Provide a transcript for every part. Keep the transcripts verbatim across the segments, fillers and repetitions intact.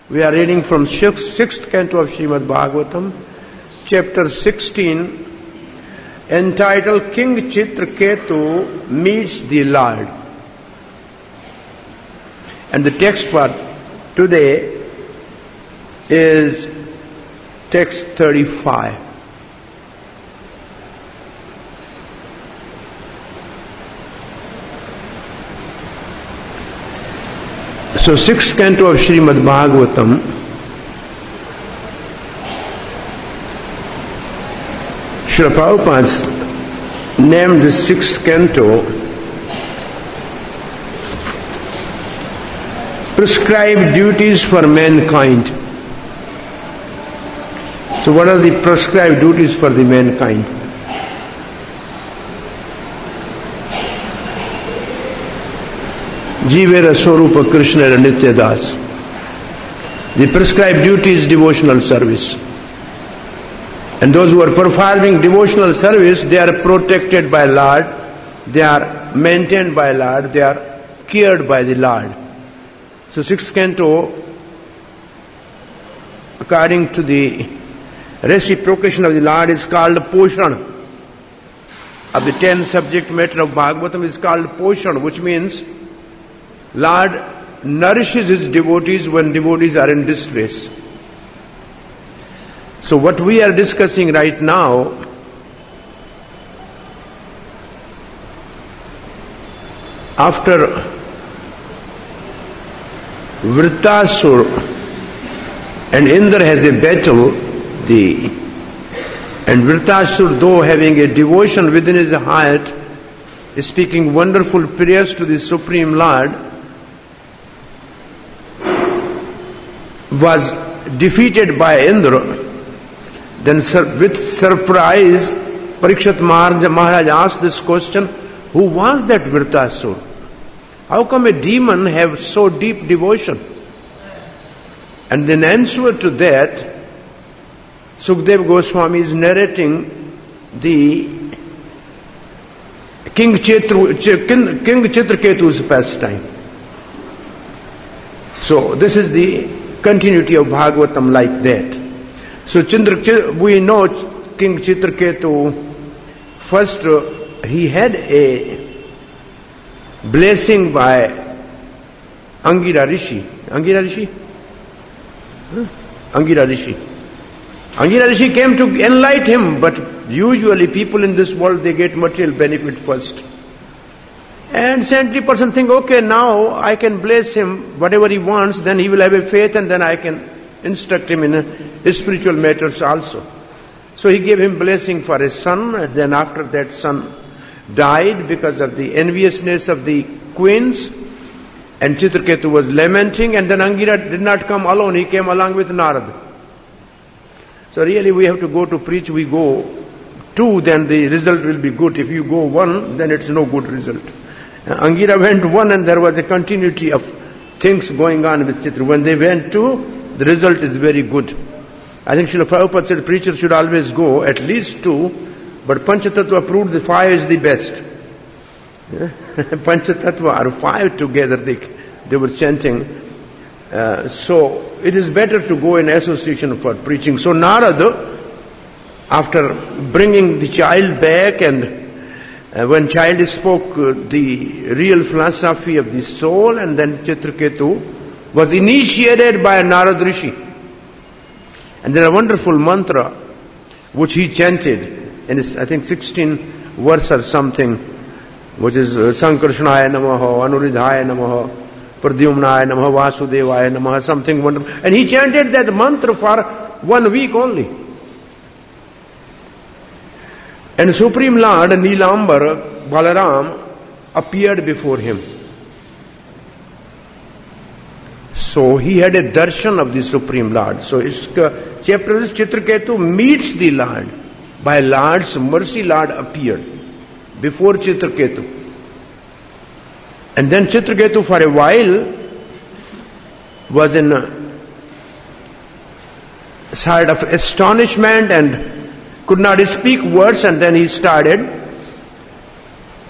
We are reading from sixth, sixth canto of Srimad Bhagavatam, chapter sixteen, entitled King Chitraketu Meets the Lord. And the text for today is text thirty-five. So, sixth canto of Srimad Bhagavatam, Srila Prabhupada named the sixth canto Prescribed Duties for Mankind. So, what are the prescribed duties for the mankind? Jivera Swarupa Krishna and Nitya Das. The prescribed duty is devotional service. And those who are performing devotional service, they are protected by Lord, they are maintained by Lord, they are cared by the Lord. So sixth canto, according to the reciprocation of the Lord, is called Poshan. Of the ten subject matter of Bhagavatam is called Poshan, which means Lord nourishes His devotees when devotees are in distress. So what we are discussing right now after Vritasur and Indra has a battle, the and Vritasur, though having a devotion within his heart, is speaking wonderful prayers to the Supreme Lord, was defeated by Indra. Then with surprise, Parikshit Maharaj asked this question, who was that Vritasur? How come a demon have so deep devotion? And in answer to that, Sukdev Goswami is narrating the King, Chetru, King, King Chitraketu's pastime. So this is the continuity of Bhagavatam like that. So Chandra, we know King Chitraketu, first uh, he had a blessing by Angira Rishi. Angira Rishi? Huh? Angira Rishi. Angira Rishi came to enlighten him, but usually people in this world, they get material benefit first. And saintly person think, okay, now I can bless him, whatever he wants, then he will have a faith and then I can instruct him in a, spiritual matters also. So he gave him blessing for his son, and then after that son died because of the enviousness of the queens, and Chitraketu was lamenting, and then Angira did not come alone, he came along with Narada. So really we have to go to preach, we go two, then the result will be good. If you go one, then it's no good result. Angira went one and there was a continuity of things going on with Chitra. When they went two, the result is very good. I think Srila Prabhupada said preachers should always go at least two, but Panchatattva proved the five is the best. Panchatattva are five together, they, they were chanting. Uh, so it is better to go in association for preaching. So Narada, after bringing the child back and Uh, when child spoke uh, the real philosophy of the soul, and then Chitraketu was initiated by Narad Rishi. And there a wonderful mantra which he chanted in his, I think, sixteen verse or something, which is uh, Sankarshanaya Namaha, Anuridhaya Namaha, Pradyumnaya Namaha, Vasudevaya Namaha, something wonderful. And he chanted that mantra for one week only. And Supreme Lord Nilambar Balaram appeared before him. So he had a darshan of the Supreme Lord. So his uh, chapter is Chitraketu meets the Lord. By Lord's mercy, Lord appeared before Chitraketu. And then Chitraketu for a while was in a sort of astonishment and could not speak words, and then he started.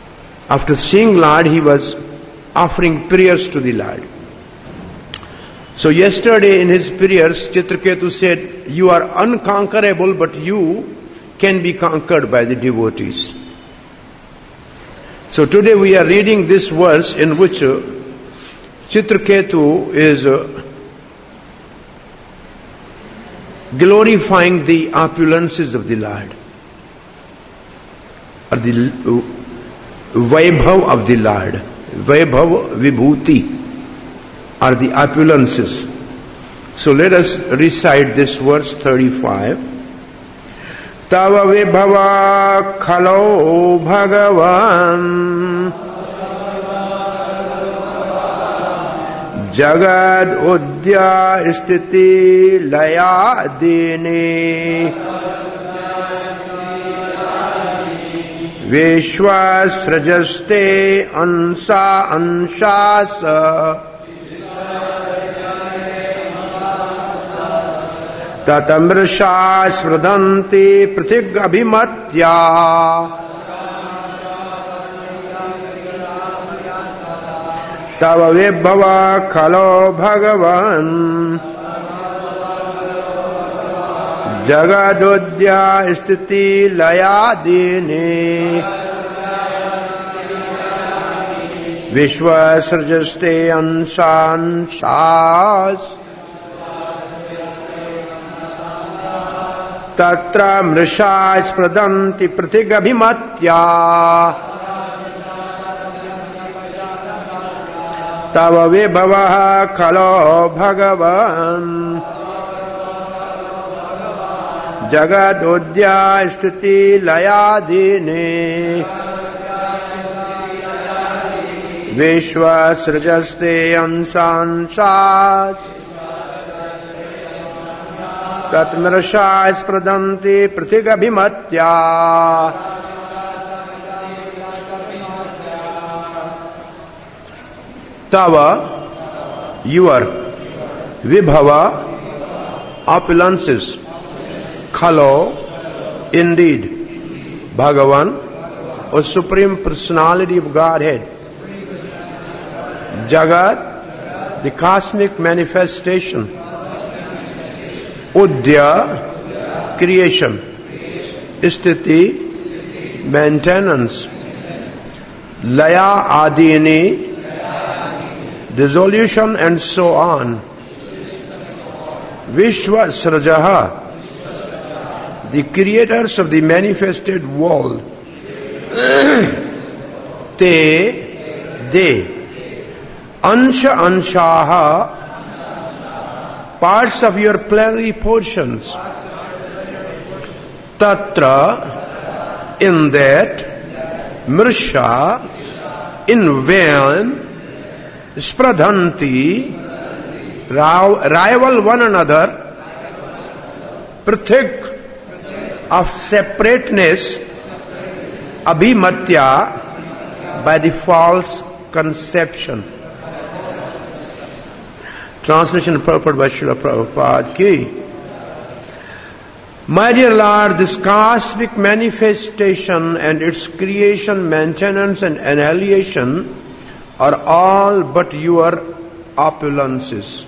After seeing Lord, he was offering prayers to the Lord. So yesterday in his prayers, Chitraketu said, you are unconquerable, but you can be conquered by the devotees. So today we are reading this verse in which uh, Chitraketu is uh, glorifying the opulences of the Lord, or the uh, Vaibhav of the Lord, Vaibhav Vibhuti, are the opulences. So let us recite this verse thirty-five. Tava vibhava khalo bhagavan jagad udya stiti laya dini vishwasrajaste ansa anshasa tatamrishas vradanti pratig abhimatya tava vibhava khalo bhagavan jagadudya stiti layadini vishwasrajaste ansan shas tatra mrishas pradanti pratigabhimatya tava vibhava khalo bhagavan jagadudya stiti layadini vishwasrajaste ansan shas tatmarashas pradanti pratigabhimatya tava, your vibhava, opulences, khalo, indeed, Bhagavan, or Supreme Personality of Godhead, Jagat, the cosmic manifestation, Udya, creation, Sthiti, maintenance, Laya Adini, dissolution, and so on. Vishwa Srajaha, the creators of the manifested world. Te, they. Ansha Anshaha, parts of your plenary portions. Tatra, in that. Mrisha, in vain. Spradhanti, rival one another. Prithik, of separateness. Abhimatya, by the false conception. Translation purport by Srila Prabhupada ki. My dear Lord, this cosmic manifestation and its creation, maintenance and annihilation are all but your opulences.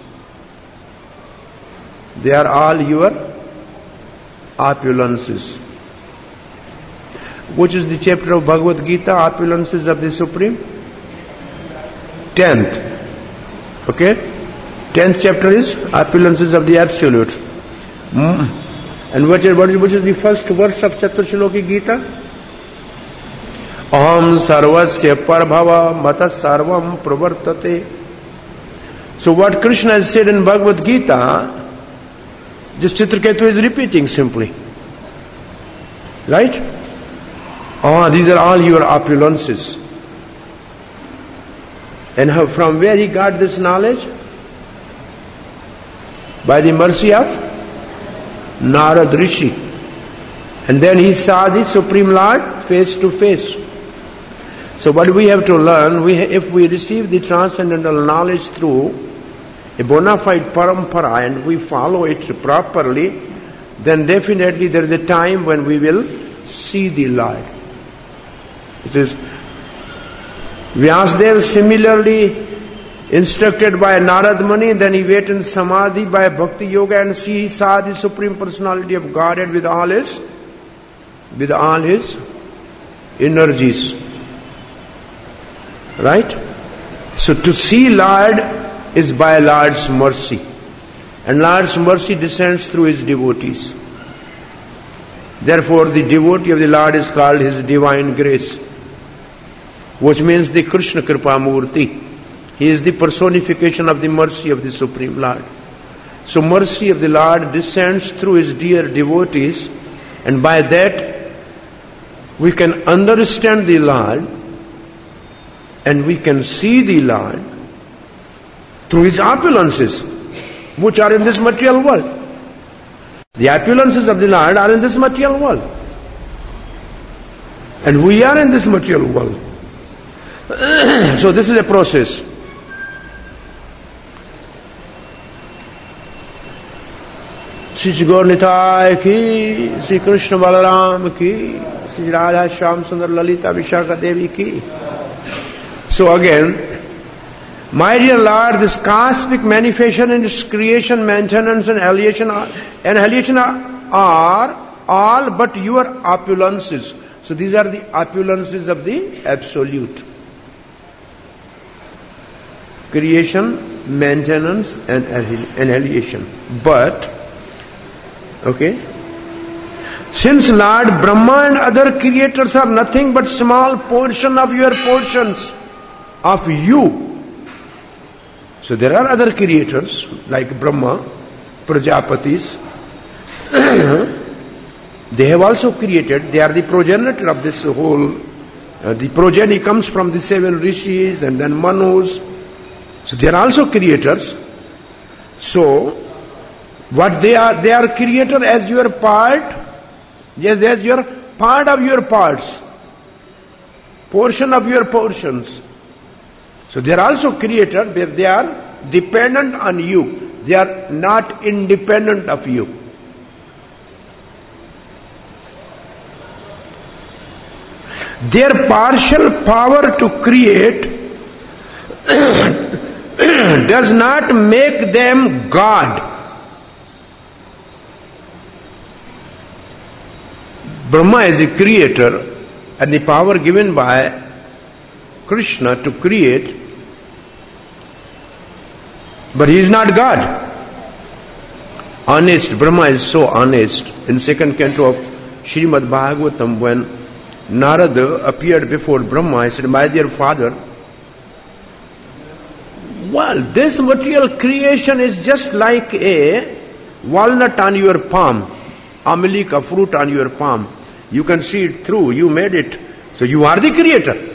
They are all your opulences. Which is the chapter of Bhagavad Gita, Opulences of the Supreme? Tenth. Okay? Tenth chapter is Opulences of the Absolute. Mm. And what is, what, is, what is the first verse of Chaturshloki Gita? Aham sarvasya parabhava mata sarvam pravartate. So what Krishna has said in Bhagavad Gita, this Chitraketu is repeating simply. Right? Oh, these are all your opulences. And how, from where he got this knowledge? By the mercy of Narad Rishi. And then he saw the Supreme Lord face to face. So what we have to learn, we, if we receive the transcendental knowledge through a bona fide parampara and we follow it properly, then definitely there is a time when we will see the Lord. It is Vyasadeva similarly instructed by Narad Muni, then he went in Samadhi by Bhakti Yoga, and see, he saw the Supreme Personality of Godhead with all his, with all his energies. Right? So to see Lord is by Lord's mercy. And Lord's mercy descends through his devotees. Therefore, the devotee of the Lord is called his divine grace, which means the Krishna Kripa Murti. He is the personification of the mercy of the Supreme Lord. So mercy of the Lord descends through his dear devotees, and by that we can understand the Lord and we can see the Lord through his opulences, which are in this material world. The opulences of the Lord are in this material world. And we are in this material world. So this is a process. Shri Gaur Nitai ki, Shri Krishna Balaram ki, Shri Radha Shyam Sundar Lalita Vishaka Devi ki. So again, my dear Lord, this cosmic manifestation and its creation, maintenance and annihilation are, annihilation are all but your opulences. So these are the opulences of the Absolute. Creation, maintenance and annihilation. But, okay, since Lord Brahma and other creators are nothing but small portion of your portions of you, so there are other creators like Brahma, Prajapatis. They have also created. They are the progenitor of this whole. Uh, the progeny comes from the seven rishis and then Manus. So they are also creators. So what they are, they are creator as your part. Yes, as your part of your parts, portion of your portions. So they are also created, but they are dependent on you. They are not independent of you. Their partial power to create does not make them God. Brahma is a creator, and the power given by Krishna to create, but he is not God. Honest, Brahma is so honest. In second canto of Srimad Bhagavatam, when Narada appeared before Brahma, he said, my dear father, well, this material creation is just like a walnut on your palm, amalika fruit on your palm. You can see it through, you made it, so you are the creator.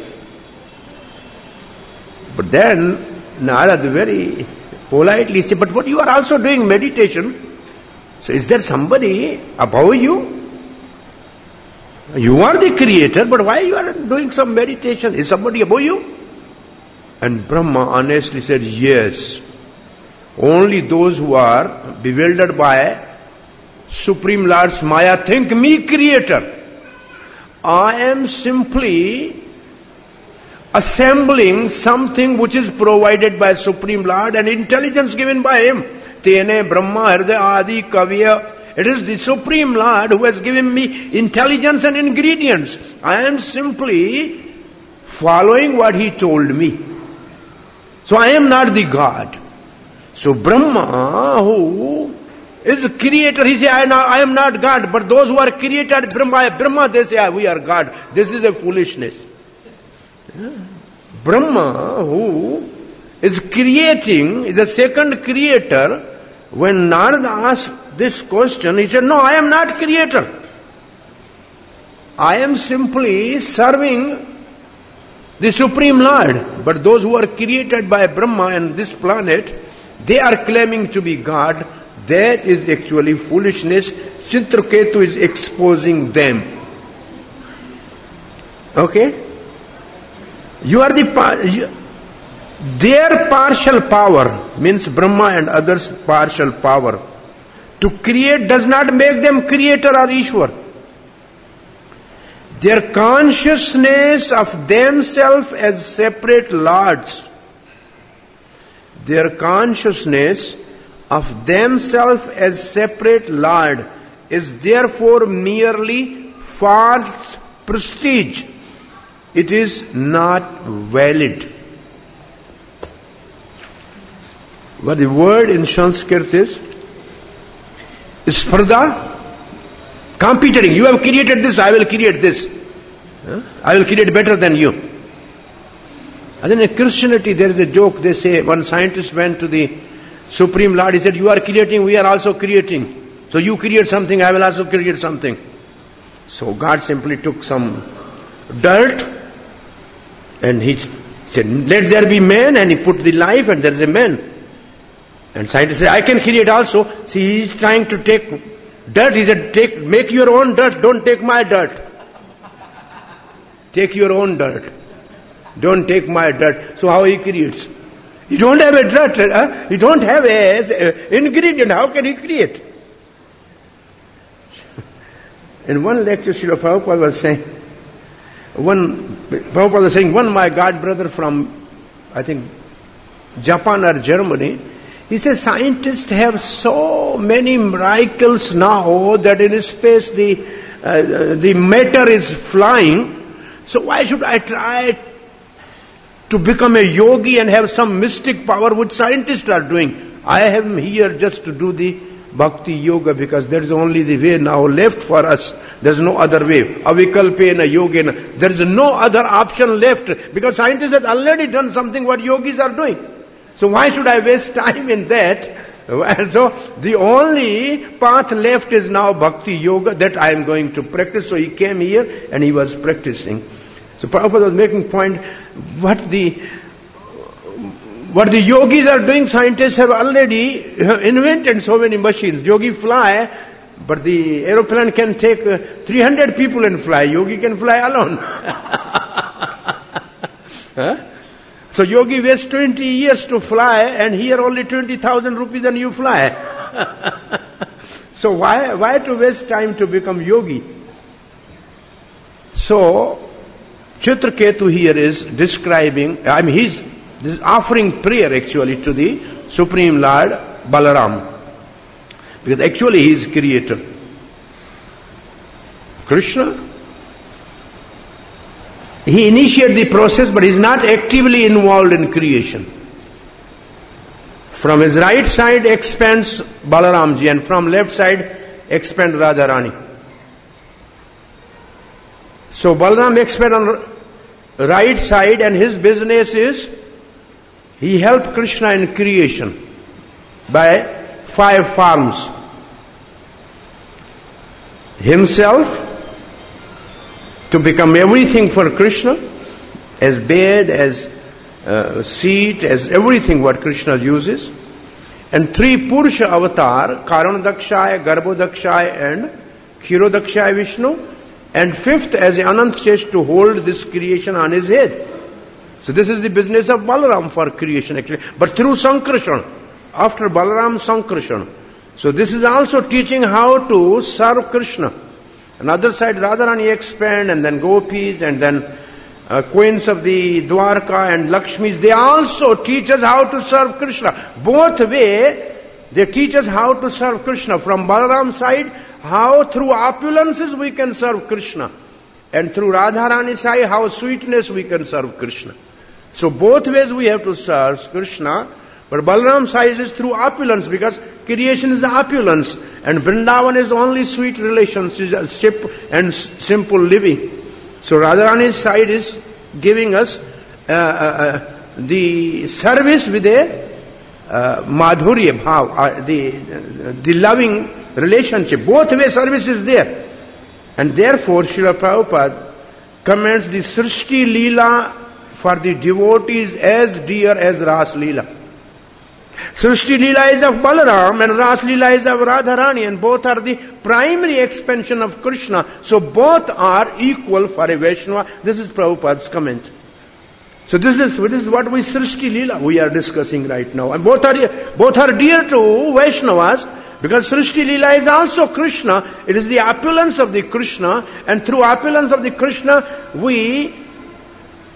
But then Narada very politely said, but what you are also doing meditation. So is there somebody above you? You are the creator, but why you are doing some meditation? Is somebody above you? And Brahma honestly said, yes. Only those who are bewildered by Supreme Lord's Maya think me creator. I am simply assembling something which is provided by Supreme Lord and intelligence given by him. Tene Brahma Hridaya Adi Kavya. It is the Supreme Lord who has given me intelligence and ingredients. I am simply following what he told me. So I am not the God. So Brahma, who is a creator, he says, I, I am not God. But those who are created, Brahma, Brahma, they say, we are God. This is a foolishness. Brahma, who is creating, is a second creator. When Narada asked this question, he said, no, I am not creator. I am simply serving the Supreme Lord. But those who are created by Brahma and this planet, they are claiming to be God. That is actually foolishness. Chitraketu is exposing them. Okay? You are the... Their partial power, means Brahma and others' partial power, to create does not make them creator or Ishwar. Their consciousness of themselves as separate lords their consciousness of themselves as separate Lord is therefore merely false prestige. It is not valid. What the word in Sanskrit is? Spardha. Competing. You have created this, I will create this. Huh? I will create better than you. And then in Christianity there is a joke. They say one scientist went to the Supreme Lord. He said, you are creating, we are also creating. So you create something, I will also create something. So God simply took some dirt and he said, let there be man, and he put the life and there is a man. And scientists say, I can create also. See, he is trying to take dirt. He said, take, make your own dirt, don't take my dirt. Take your own dirt. Don't take my dirt. So how he creates? You don't have a dirt, huh? You don't have a ingredient. How can he create? In one lecture, Srila Prabhupada was saying, one, Prabhupada was saying, one my god brother from, I think, Japan or Germany, he says scientists have so many miracles now that in space the, uh, the matter is flying. So why should I try to become a yogi and have some mystic power which scientists are doing? I am here just to do the bhakti yoga because there is only the way now left for us. There is no other way. Avikalpena yogena. There is no other option left because scientists have already done something what yogis are doing. So why should I waste time in that? And so the only path left is now bhakti yoga that I am going to practice. So he came here and he was practicing. So Prabhupada was making point, what the what the yogis are doing, scientists have already invented so many machines. Yogi fly, but the aeroplane can take uh, three hundred people and fly. Yogi can fly alone. Huh? So yogi wastes twenty years to fly, and here only twenty thousand rupees and you fly. So why why to waste time to become yogi? So Chitraketu here is describing, I mean he's, he's offering prayer actually to the Supreme Lord Balaram. Because actually he is creator. Krishna, he initiated the process, but he is not actively involved in creation. From his right side expands Balaramji, and from left side expands Radharani. So Balaram expands on right side, and his business is he helped Krishna in creation by five forms. Himself, to become everything for Krishna, as bed, as uh, seat, as everything what Krishna uses. And three Purusha avatar, Karanadakshaya, Garbhodakshaya and Kshirodakshaya Vishnu. And fifth as Anant Shesh to hold this creation on his head. So this is the business of Balaram for creation actually. But through Sankarshan. After Balaram, Sankarshan. So this is also teaching how to serve Krishna. Another side, Radharani expand, and then Gopis, and then uh, queens of the Dwarka and Lakshmis. They also teach us how to serve Krishna. Both way, they teach us how to serve Krishna. From Balaram's side, how through opulences we can serve Krishna. And through Radharani's side, how sweetness we can serve Krishna. So both ways we have to serve Krishna. But Balaram's side is through opulence, because creation is opulence, and Vrindavan is only sweet relationship and simple living. So Radharani's side is giving us uh, uh, the service with a uh, madhurya bhav, uh, the, uh, the loving relationship. Both way service is there. And therefore Srila Prabhupada commends the Srishti Leela for the devotees as dear as Ras Leela. Srishti Leela is of Balaram and Ras Leela is of Radharani, and both are the primary expansion of Krishna. So both are equal for a Vaishnava. This is Prabhupada's comment. So this is, this is what we Srishti Leela we are discussing right now. And both are, both are dear to Vaishnavas, because Srishti Leela is also Krishna. It is the opulence of the Krishna, and through opulence of the Krishna we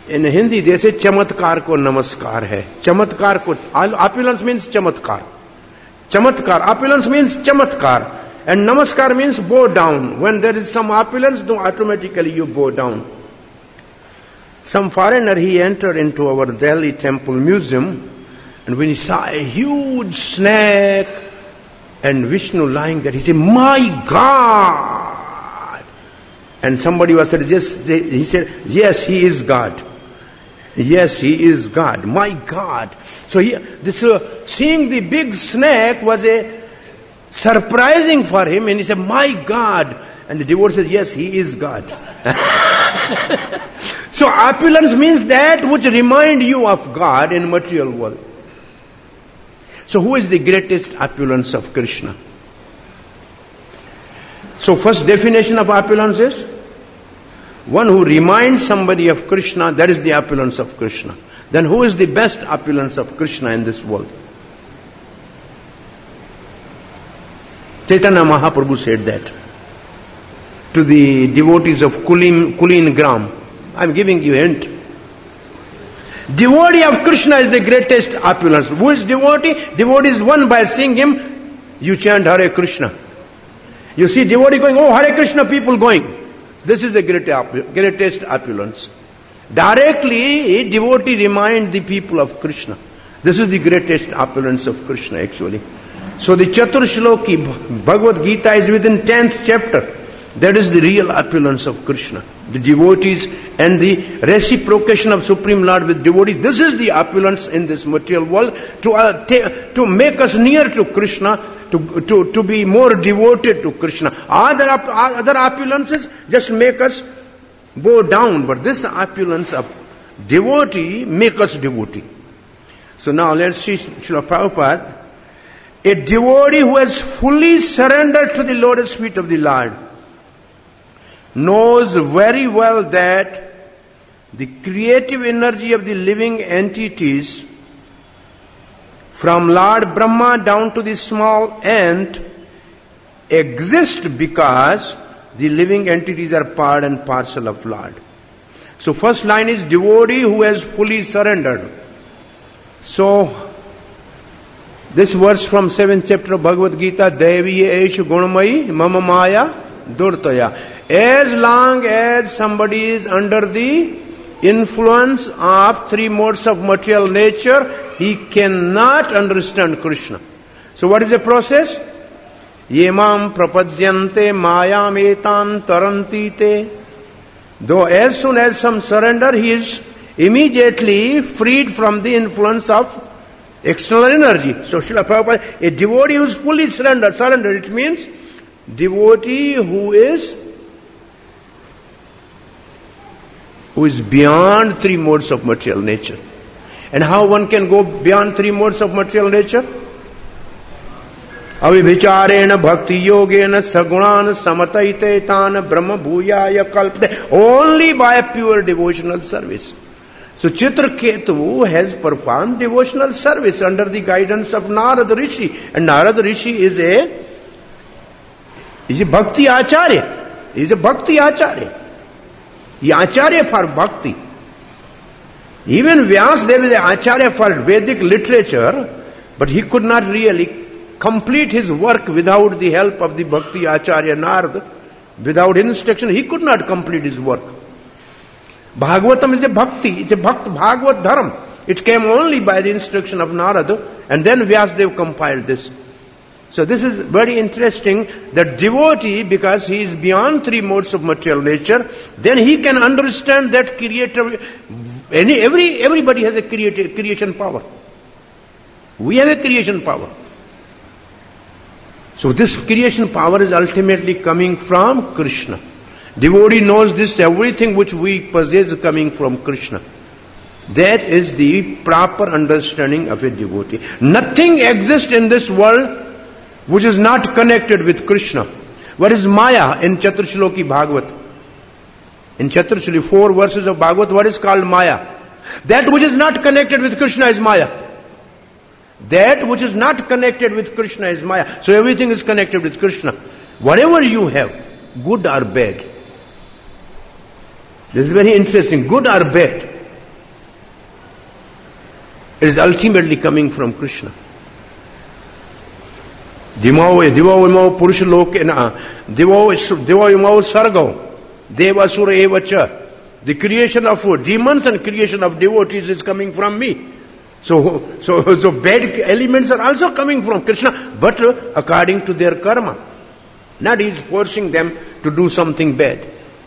इन हिंदी जैसे चमत्कार को नमस्कार है, चमत्कार को, opulence means चमत्कार, चमत्कार, opulence means चमत्कार, and namaskar means bow down. When there is some opulence, then automatically you bow down. Some foreigner, he entered into our Delhi temple museum, and when he saw a huge snake and Vishnu lying there, he said, "My God!" And somebody was said, yes, he said, "Yes, he is God. Yes, he is God. My God." So he, this uh, seeing the big snake was a surprising for him, and he said, "My God." And the devotee says, "Yes, he is God." So opulence means that which remind you of God in material world. So who is the greatest opulence of Krishna? So first definition of opulence is one who reminds somebody of Krishna, that is the opulence of Krishna. Then who is the best opulence of Krishna in this world? Chaitanya Mahaprabhu said that to the devotees of Kulin, Kulin Gram. I am giving you a hint. Devotee of Krishna is the greatest opulence. Who is devotee? Devotee is one by seeing him, you chant Hare Krishna. You see devotee going, "Oh, Hare Krishna," people going. This is the greatest opulence. Directly, devotee remind the people of Krishna. This is the greatest opulence of Krishna actually. So the Chatur Shloki Bhagavad Gita is within tenth chapter. That is the real opulence of Krishna. The devotees and the reciprocation of Supreme Lord with devotees. This is the opulence in this material world. To uh, t- to make us near to Krishna, to, to, to be more devoted to Krishna. Other, op- other opulences just make us bow down. But this opulence of devotee make us devotee. So now let's see Srila Prabhupada. A devotee who has fully surrendered to the lotus feet of the Lord knows very well that the creative energy of the living entities from Lord Brahma down to the small ant exist because the living entities are part and parcel of Lord. So first line is devotee who has fully surrendered. So this verse from seventh chapter of Bhagavad Gita, Devi Eshu Gunamayi Mama Maya Durtaya. As long as somebody is under the influence of three modes of material nature, he cannot understand Krishna. So what is the process? Yemam prapadyante mayam etan taranti te. Though as soon as some surrender, he is immediately freed from the influence of external energy. So Srila Prabhupada, a devotee who is fully surrendered, surrendered, it means devotee who is who is beyond three modes of material nature. And how one can go beyond three modes of material nature? Avibhicharena bhakti yogena sagunan samataite tan brahma bhuyaya kalpte. Only by pure devotional service. So Chitraketu has performed devotional service under the guidance of Narada Rishi. And Narada Rishi is a is a bhakti acharya. He is a bhakti acharya. He acharya for bhakti. Even Vyasadeva is an acharya for Vedic literature, but he could not really complete his work without the help of the bhakti acharya Narada. Without instruction, he could not complete his work. Bhagavatam is a bhakti, it's a bhakt Bhagavat Dharam. It came only by the instruction of Narada, and then Vyasadeva compiled this. So this is very interesting that devotee, because he is beyond three modes of material nature, then he can understand that creator. Any every everybody has a creative creation power. We have a creation power. So this creation power is ultimately coming from Krishna. Devotee knows this, everything which we possess is coming from Krishna. That is the proper understanding of a devotee. Nothing exists in this world which is not connected with Krishna. What is Maya in Chaturshloki Bhagavat? In Chaturshloki, four verses of Bhagavat, what is called Maya? That which is not connected with Krishna is Maya. That which is not connected with Krishna is Maya. So everything is connected with Krishna. Whatever you have, good or bad. This is very interesting. Good or bad. It is ultimately coming from Krishna. Dimao Divo Imao Purushalok Divo Divo Imao Sargo Devasura Evacha. The creation of demons and creation of devotees is coming from me. So, so, so bad elements are also coming from Krishna, but according to their karma. Not he is forcing them to do something bad.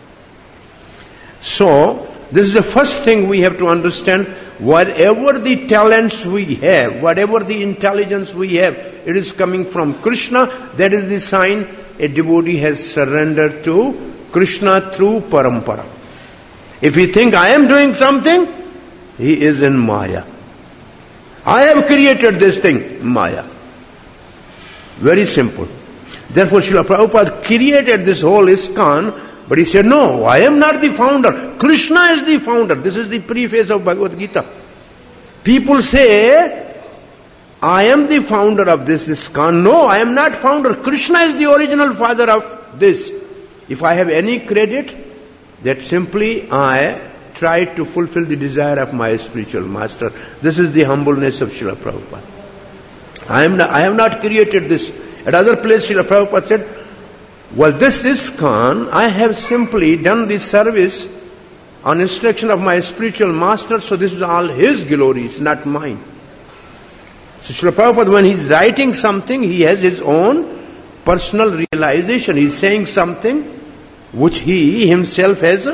So, this is the first thing we have to understand. Whatever the talents we have, whatever the intelligence we have, it is coming from Krishna. That is the sign a devotee has surrendered to Krishna through parampara. If he think I am doing something, he is in Maya. I have created this thing, Maya. Very simple. Therefore, Srila Prabhupada created this whole ISKCON, but he said, no, I am not the founder. Krishna is the founder. This is the preface of Bhagavad Gita. People say, I am the founder of this ISKCON. No, I am not founder. Krishna is the original father of this. If I have any credit, that simply I tried to fulfill the desire of my spiritual master. This is the humbleness of Srila Prabhupada. I am not, I have not created this. At other place, Srila Prabhupada said, well, this ISKCON, I have simply done the service on instruction of my spiritual master, so this is all his glories, not mine. So Srila Prabhupada, when he's writing something, he has his own personal realization. He's saying something which he himself has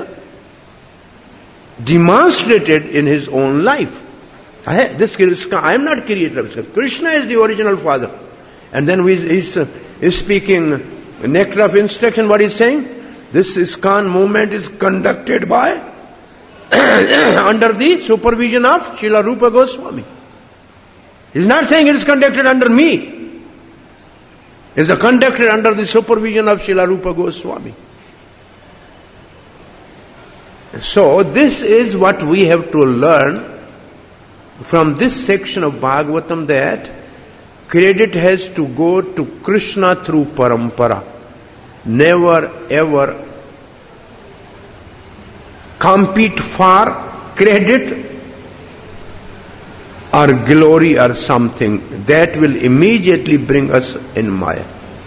demonstrated in his own life. I, this I am not creator of ISKCON. Krishna is the original father. And then he's, he's speaking nectar of instruction. What he's saying? This ISKCON movement is conducted by under the supervision of Srila Rupa Goswami. He's not saying it is conducted under me. It is conducted under the supervision of Srila Rupa Goswami. So this is what we have to learn from this section of Bhagavatam, that credit has to go to Krishna through parampara. Never ever compete for credit or glory or something. That will immediately bring us in Maya.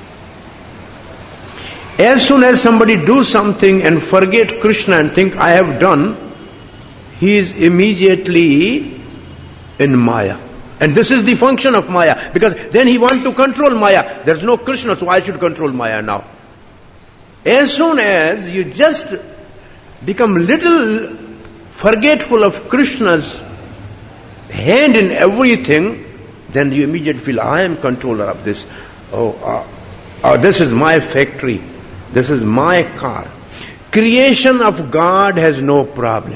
As soon as somebody do something and forget Krishna and think I have done, he is immediately in Maya. And this is the function of Maya, because then he wants to control Maya. There is no Krishna, so I should control Maya now. As soon as you just become little forgetful of Krishna's hand in everything, then you immediately feel, I am controller of this. Oh, uh, oh, this is my factory. This is my car. Creation of God has no problem.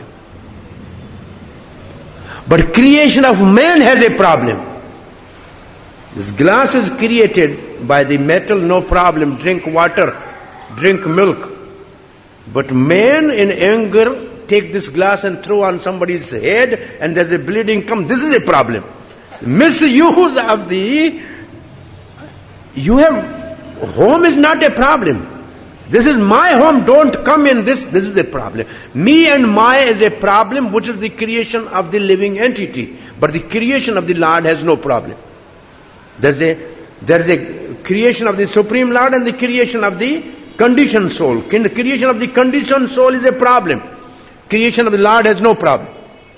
But creation of man has a problem. This glass is created by the metal, no problem. Drink water, drink milk. But man in anger take this glass and throw on somebody's head and there's a bleeding come. This is a problem. Misuse of the... You have... Home is not a problem. This is my home, don't come in this. This is a problem. Me and Maya is a problem, which is the creation of the living entity. But the creation of the Lord has no problem. There's a, there's a creation of the Supreme Lord and the creation of the conditioned soul. The creation of the conditioned soul is a problem. Creation of the Lord has no problem.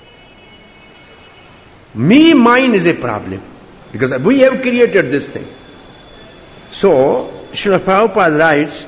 Me, mine is a problem. Because we have created this thing. So, Srila Prabhupada writes,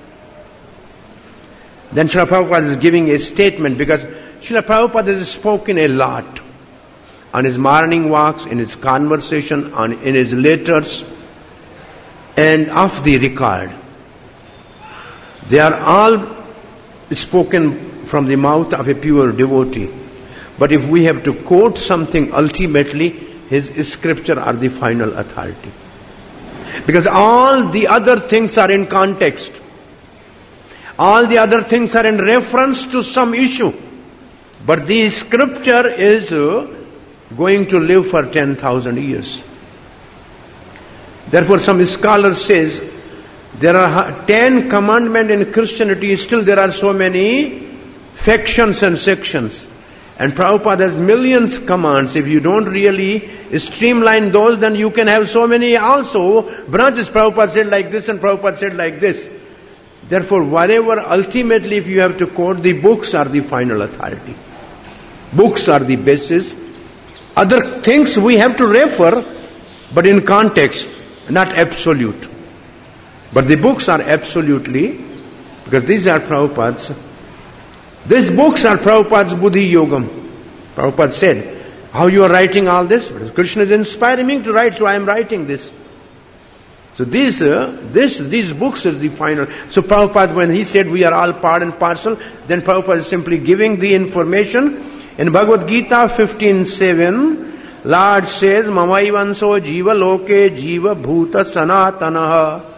then Srila Prabhupada is giving a statement, because Srila Prabhupada has spoken a lot on his morning walks, in his conversation, on, in his letters, and off the record. They are all spoken from the mouth of a pure devotee. But if we have to quote something, ultimately, his scripture are the final authority. Because all the other things are in context. All the other things are in reference to some issue. But the scripture is uh, going to live for ten thousand years. Therefore, some scholar says, there are ten commandments in Christianity, still there are so many factions and sections. And Prabhupada has millions commands. If you don't really streamline those, then you can have so many also branches. Prabhupada said like this and Prabhupada said like this. Therefore, whatever ultimately if you have to quote, the books are the final authority. Books are the basis. Other things we have to refer, but in context, not absolute. But the books are absolutely, because these are Prabhupada's. These books are Prabhupada's Buddhi Yogam. Prabhupada said, how you are writing all this? Because Krishna is inspiring me to write, so I am writing this. So these, uh, this, these books is the final. So Prabhupada, when he said we are all part and parcel, then Prabhupada is simply giving the information. In Bhagavad Gita fifteen seven, Lord says, Mamaivanso jiva loke jiva bhuta sanatanaha.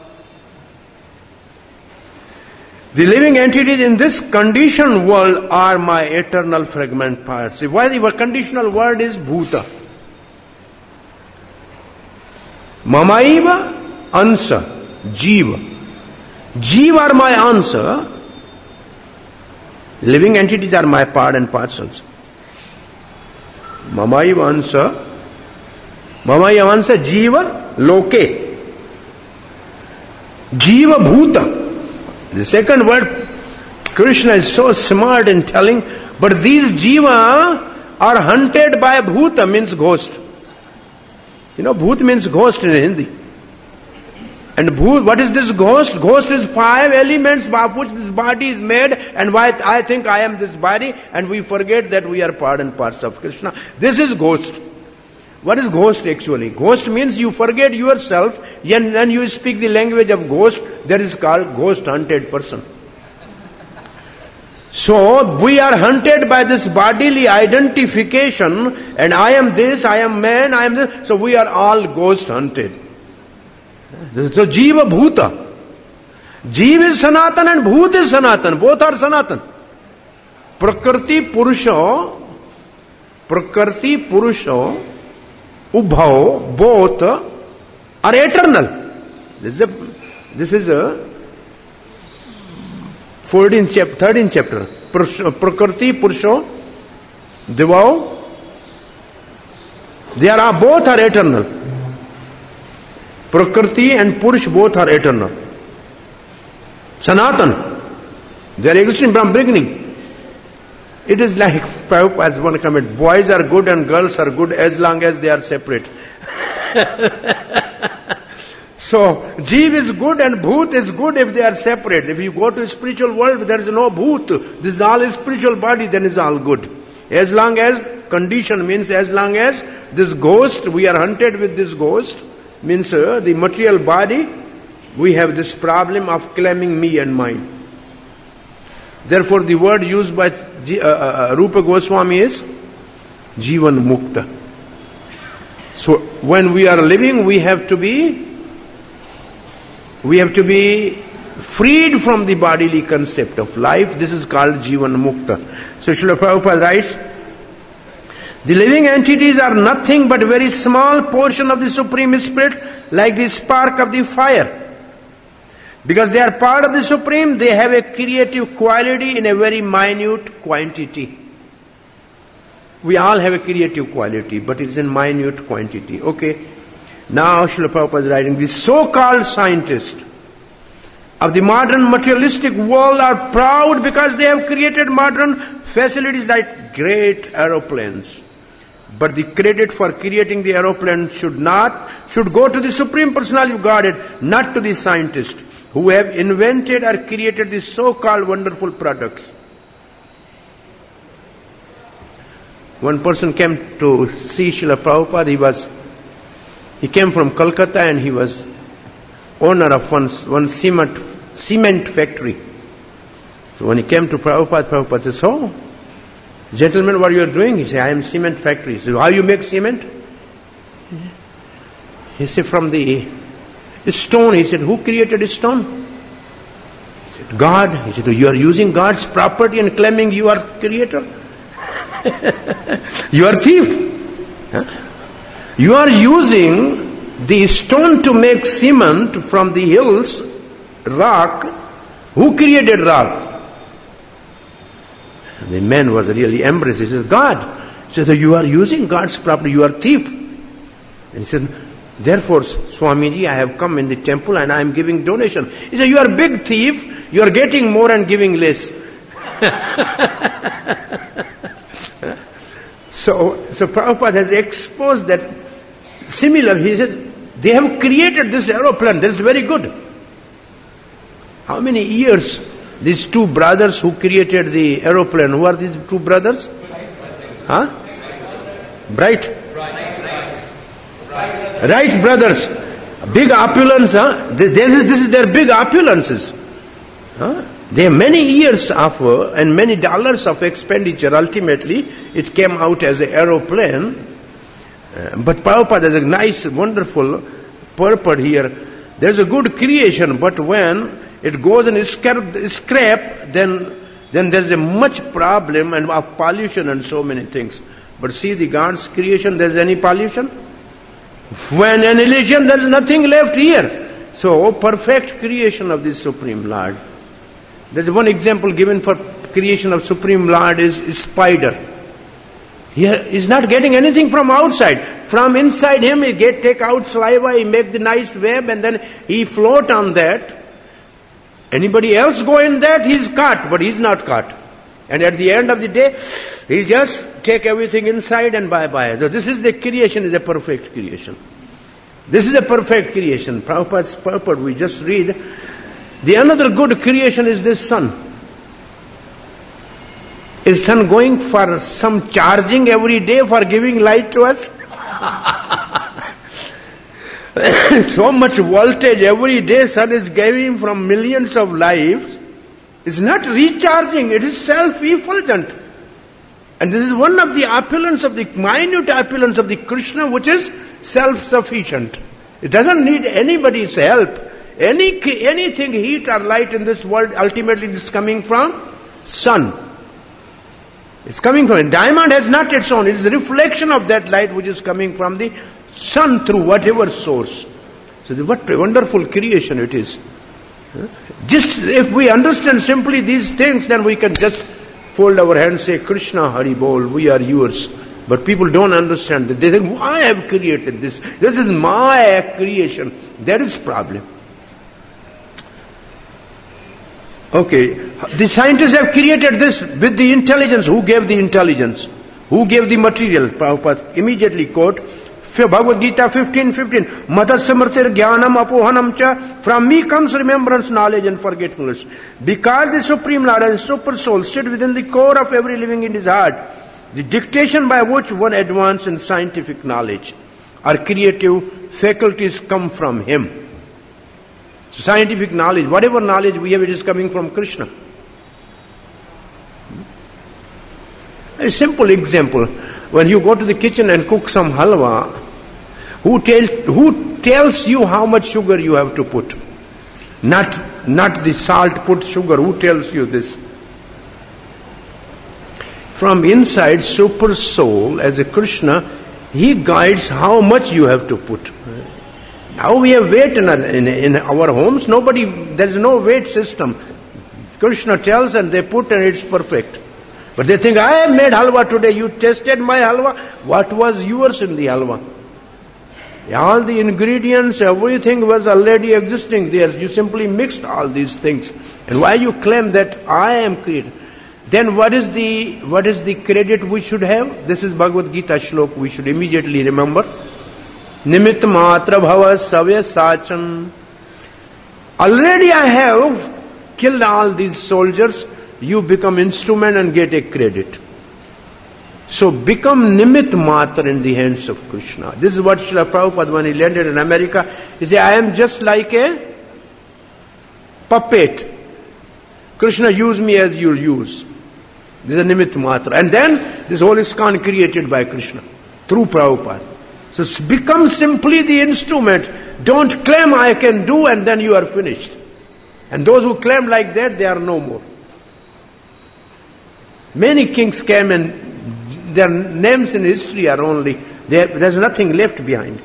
The living entities in this conditioned world are my eternal fragment parts. Why the conditional word is bhuta? Mamaiva ansa, jiva. Jiva are my answer. Living entities are my part and parcels. Mamaiva ansa, Mamaiva ansa, jiva loke. Jiva bhuta. The second word, Krishna is so smart in telling, but these jiva are hunted by bhuta, means ghost. You know, bhut means ghost in Hindi. And bhut, what is this ghost? Ghost is five elements by which this body is made, and why I think I am this body, and we forget that we are part and parts of Krishna. This is ghost. What is ghost actually? Ghost means you forget yourself, and then you speak the language of ghost. That is called ghost hunted person. So we are hunted by this bodily identification, and I am this, I am man, I am this. So we are all ghost hunted. So jiva bhuta. Jiva is sanatan and bhut is sanatan. Both are sanatan. Prakriti purusho, prakriti purusho, Ubhao, both are eternal. This is a, this is a fourteenth chapter, thirteenth chapter. Prakriti, Purusho, Divao, they are both are eternal. Prakriti and Purush both are eternal. Sanatan, they are existing from beginning. It is like Prabhupada's one comment, boys are good and girls are good as long as they are separate. So, Jeev is good and Bhut is good if they are separate. If you go to a spiritual world, there is no Bhut. This is all a spiritual body, then is all good. As long as, condition means as long as this ghost, we are hunted with this ghost, means uh, the material body, we have this problem of claiming me and mine. Therefore, the word used by uh, uh, Rupa Goswami is Jivan Mukta. So, when we are living, we have to be, we have to be freed from the bodily concept of life. This is called Jivan Mukta. So, Srila Prabhupada writes, the living entities are nothing but a very small portion of the Supreme Spirit, like the spark of the fire. Because they are part of the Supreme, they have a creative quality in a very minute quantity. We all have a creative quality, but it is in minute quantity. Okay. Now Srila Prabhupada is writing, the so-called scientists of the modern materialistic world are proud because they have created modern facilities like great aeroplanes. But the credit for creating the aeroplane should not, should go to the Supreme Personality of Godhead, not to the scientists who have invented or created these so-called wonderful products. One person came to see Srila Prabhupada. He was, he came from Calcutta and he was owner of one, one cement, cement factory. So when he came to Prabhupada, Prabhupada says, "Oh, gentlemen, what you are doing?" He said, "I am cement factory." He said, "How you make cement?" He said, "From the stone." He said, "Who created stone?" He said, "God." He said, "You are using God's property and claiming you are creator? You are thief. Huh? You are using the stone to make cement from the hills, rock. Who created rock? The man was really embarrassed. He said, God. He said, you are using God's property, you are a thief. And he said, therefore, Swamiji, I have come in the temple and I am giving donation. He said, you are a big thief, you are getting more and giving less. so, so Prabhupada has exposed that similar, he said, they have created this aeroplane, that is very good. How many years these two brothers who created the aeroplane, who are these two brothers? Huh? Bright. Wright brothers. Big opulence, huh? This is, this is their big opulences. Huh? They have many years of uh, and many dollars of expenditure. Ultimately, it came out as an aeroplane. Uh, but Prabhupada has a nice, wonderful purport here. There's a good creation, but when it goes and is scrap, then then there's a much problem and of pollution and so many things. But see the God's creation, there's any pollution? When annihilation, there's nothing left here. So, perfect creation of the Supreme Lord. There's one example given for creation of Supreme Lord is, is spider. Here is not getting anything from outside. From inside him, he get take out saliva, he make the nice web, and then he float on that. Anybody else go in that, he's caught, but he's not caught. And at the end of the day, he just take everything inside and bye-bye. So this is the creation, is a perfect creation. This is a perfect creation. Prabhupada's purport, we just read. The another good creation is this sun. Is sun going for some charging every day for giving light to us? So much voltage every day sun is giving from millions of lives. It's not recharging, it is self-effulgent. And this is one of the opulence of the minute opulence of the Krishna, which is self-sufficient. It doesn't need anybody's help. Any anything, heat or light in this world, ultimately is coming from sun. It's coming from it. Diamond has not its own. It is a reflection of that light which is coming from the sun through whatever source. So what a wonderful creation it is. Just if we understand simply these things, then we can just fold our hands and say, Krishna Hari Bol, we are yours. But people don't understand that. They think, I have created this. This is my creation. That is problem. Okay, the scientists have created this with the intelligence. Who gave the intelligence? Who gave the material? Prabhupada immediately quote Bhagavad Gita fifteen fifteen. Matasamrtir jnanam apohanam cha. From me comes remembrance, knowledge and forgetfulness. Because the Supreme Lord and Super Soul sit within the core of every living in his heart, the dictation by which one advances in scientific knowledge or creative faculties come from him. So scientific knowledge, whatever knowledge we have, it is coming from Krishna. A simple example. When you go to the kitchen and cook some halwa, who tells, who tells you how much sugar you have to put? Not, not the salt, put sugar. Who tells you this? From inside, Super Soul, as a Krishna, he guides how much you have to put. Now we have weight in our, in, in our homes. Nobody, there is no weight system. Krishna tells and they put and it's perfect. But they think, I have made halwa today. You tested my halwa. What was yours in the halwa? All the ingredients, everything was already existing there. You simply mixed all these things. And why you claim that I am created? Then what is the what is the credit we should have? This is Bhagavad Gita shlok. We should immediately remember. Nimit matra bhava savya sachan. Already I have killed all these soldiers. You become instrument and get a credit. So become nimit matra in the hands of Krishna. This is what Srila Prabhupada, when he landed in America, he said, I am just like a puppet. Krishna use me as you use. This is a nimit matra. And then this whole ISKCON created by Krishna through Prabhupada. So become simply the instrument. Don't claim I can do and then you are finished. And those who claim like that, they are no more. Many kings came and their names in history are only, there's nothing left behind.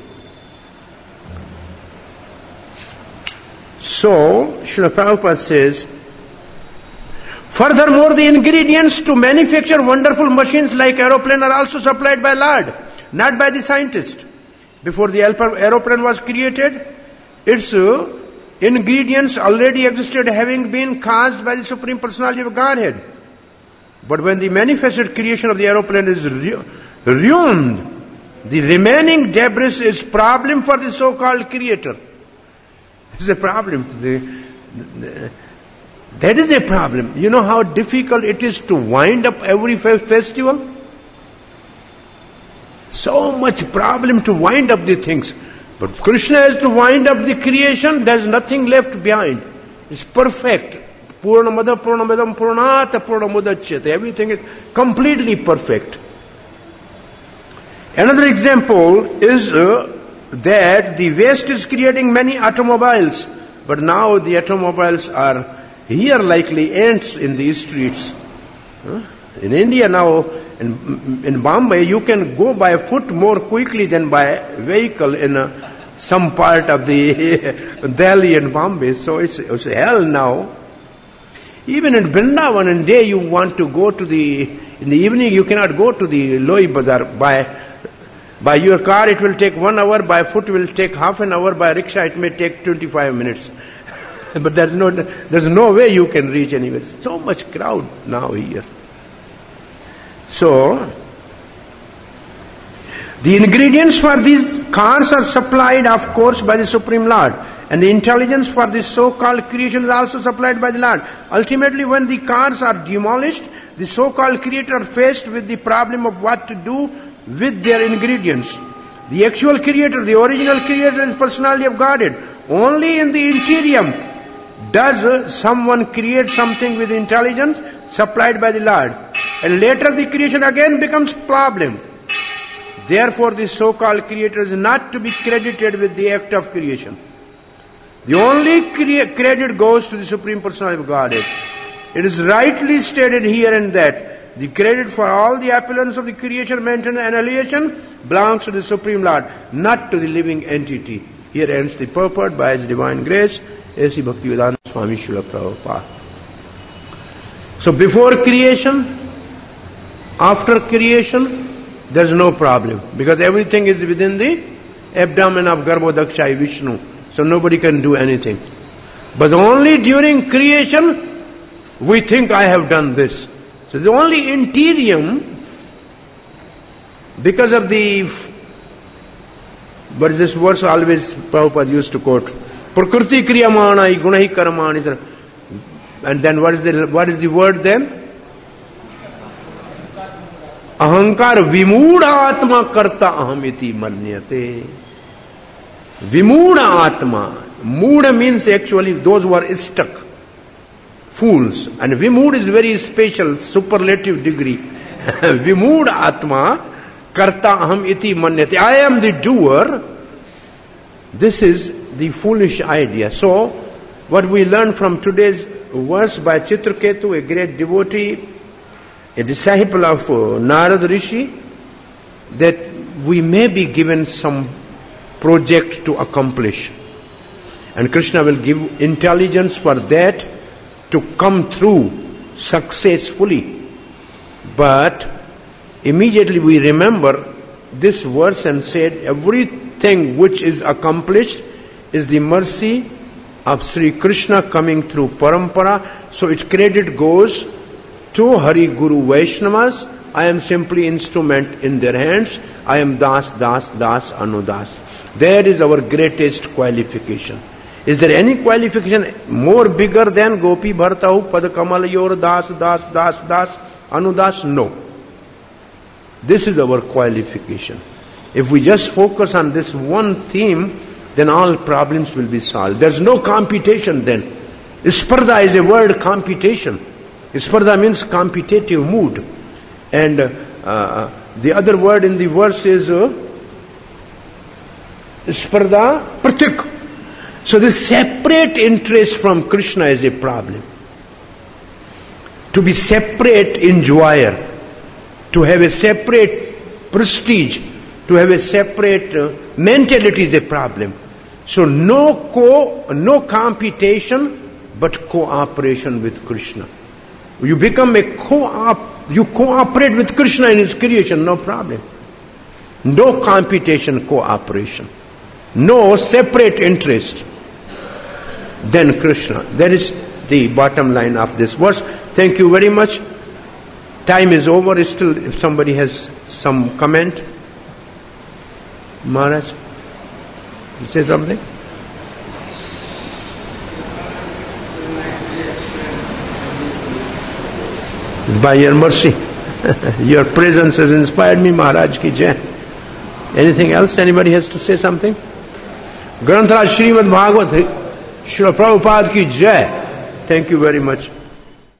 So, Srila Prabhupada says, Furthermore, the ingredients to manufacture wonderful machines like aeroplane are also supplied by Lord, not by the scientist. Before the aeroplane was created, its uh, ingredients already existed, having been caused by the Supreme Personality of Godhead. But when the manifested creation of the aeroplane is ru- ruined, the remaining debris is problem for the so-called creator. It's a problem. The, the, that is a problem. You know how difficult it is to wind up every festival? So much problem to wind up the things. But Krishna has to wind up the creation, there's nothing left behind. It's perfect. Purnamada Purnamadam Purnata Purnamudachyate. Everything is completely perfect. Another example is uh, that the West is creating many automobiles, but now the automobiles are here likely ants in the streets. Huh? In India now, in, in Bombay, you can go by foot more quickly than by vehicle in uh, some part of the Delhi and Bombay. So it's, it's hell now. Even in Vrindavan, in day you want to go to the, in the evening you cannot go to the Loi Bazaar. By, by your car it will take one hour, by foot it will take half an hour, by rickshaw it may take twenty-five minutes. But there's no, there's no way you can reach anywhere. So much crowd now here. So, the ingredients for these cars are supplied, of course, by the Supreme Lord. And the intelligence for this so-called creation is also supplied by the Lord. Ultimately, when the cars are demolished, the so-called creator are faced with the problem of what to do with their ingredients. The actual creator, the original creator is personality of Godhead. Only in the interior does someone create something with intelligence supplied by the Lord. And later the creation again becomes problem. Therefore the so-called creator is not to be credited with the act of creation. The only cre- credit goes to the Supreme Personality of Godhead. It is rightly stated here and that the credit for all the appearance of the creation, maintenance and annihilation belongs to the Supreme Lord, not to the living entity. Here ends the purport by His Divine Grace, A C Bhaktivedanta Swami Srila Prabhupada. So before creation, after creation, there is no problem, because everything is within the abdomen of Garbhodakshai Vishnu, so nobody can do anything. But only during creation, we think I have done this. So the only interium, because of the, what is this verse always Prabhupada used to quote, Prakriti kriyamana gunahi karamani. And then what is the what is the word then? Ahankar vimuda atma karta ahamiti manyate. Vimuda atma. Muda means actually those who are stuck. Fools. And vimud is very special, superlative degree. Vimuda atma karta aham iti manyate. I am the doer. This is the foolish idea. So, what we learn from today's verse by Chitraketu, a great devotee, a disciple of uh, Narada Rishi, that we may be given some project to accomplish. And Krishna will give intelligence for that to come through successfully. But immediately we remember this verse and said everything which is accomplished is the mercy of Sri Krishna coming through Parampara. So its credit goes to Hari Guru Vaishnavas. I am simply instrument in their hands. I am Das, Das, Das, Anudas. That is our greatest qualification. Is there any qualification more bigger than Gopi Bhartahu Padakamal Yor Das, Das, Das, Das, Anudas? No. This is our qualification. If we just focus on this one theme, then all problems will be solved. There's no computation then. Spardha is a word, computation. Spardha means competitive mood. And uh, the other word in the verse is uh, Spardha Pratik. So this separate interest from Krishna is a problem. To be separate enjoyer, to have a separate prestige, to have a separate uh, mentality is a problem. So no co, no competition, but cooperation with Krishna. You become a co-op, you cooperate with Krishna in his creation, no problem. No competition, cooperation. No separate interest than Krishna. That is the bottom line of this verse. Thank you very much. Time is over. Still, if somebody has some comment. Maharaj, you say something? It's by your mercy. Your presence has inspired me, Maharaj ki jai. Anything else? Anybody has to say something? Granth Raj Srimad Bhagavad, Srila Prabhupada ki jai. Thank you very much.